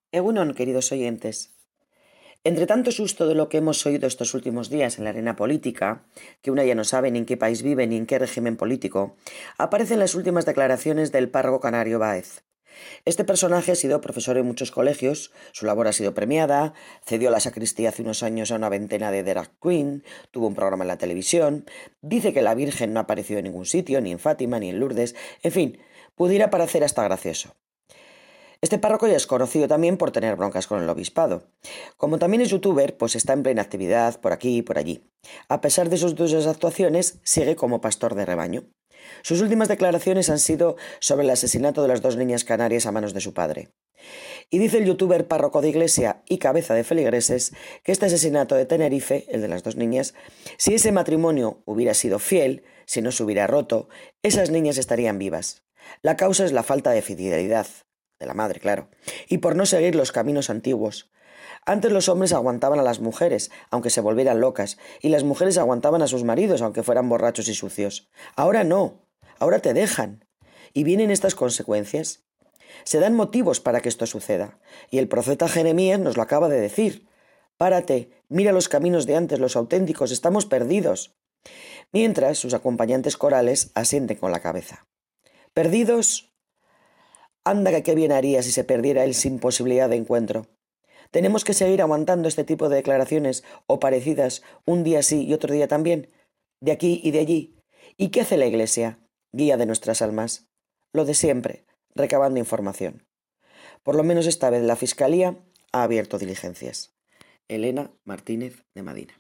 Egunon, queridos oyentes. Entre tanto susto de lo que hemos oído estos últimos días en la arena política, que una ya no sabe ni en qué país vive ni en qué régimen político, aparecen las últimas declaraciones del párroco canario Báez. Este personaje ha sido profesor en muchos colegios, su labor ha sido premiada, cedió la sacristía hace unos años a una veintena de drag queen, tuvo un programa en la televisión, dice que la Virgen no ha aparecido en ningún sitio, ni en Fátima, ni en Lourdes, en fin, pudiera parecer hasta gracioso. Este párroco ya es conocido también por tener broncas con el obispado. Como también es youtuber, pues está en plena actividad por aquí y por allí. A pesar de sus duras actuaciones, sigue como pastor de rebaño. Sus últimas declaraciones han sido sobre el asesinato de las dos niñas canarias a manos de su padre. Y dice el youtuber párroco de iglesia y cabeza de feligreses que este asesinato de Tenerife, el de las dos niñas, si ese matrimonio hubiera sido fiel, si no se hubiera roto, esas niñas estarían vivas. La causa es la falta de fidelidad, de la madre, claro, y por no seguir los caminos antiguos. Antes los hombres aguantaban a las mujeres, aunque se volvieran locas, y las mujeres aguantaban a sus maridos, aunque fueran borrachos y sucios. Ahora no, ahora te dejan. Y vienen estas consecuencias. Se dan motivos para que esto suceda, y el profeta Jeremías nos lo acaba de decir. Párate, mira los caminos de antes, los auténticos, estamos perdidos. Mientras sus acompañantes corales asienten con la cabeza. ¿Perdidos? Anda que qué bien haría si se perdiera él sin posibilidad de encuentro. ¿Tenemos que seguir aguantando este tipo de declaraciones o parecidas un día sí y otro día también? De aquí y de allí. ¿Y qué hace la Iglesia? Guía de nuestras almas. Lo de siempre, recabando información. Por lo menos esta vez la Fiscalía ha abierto diligencias. Elena Martínez de Madina.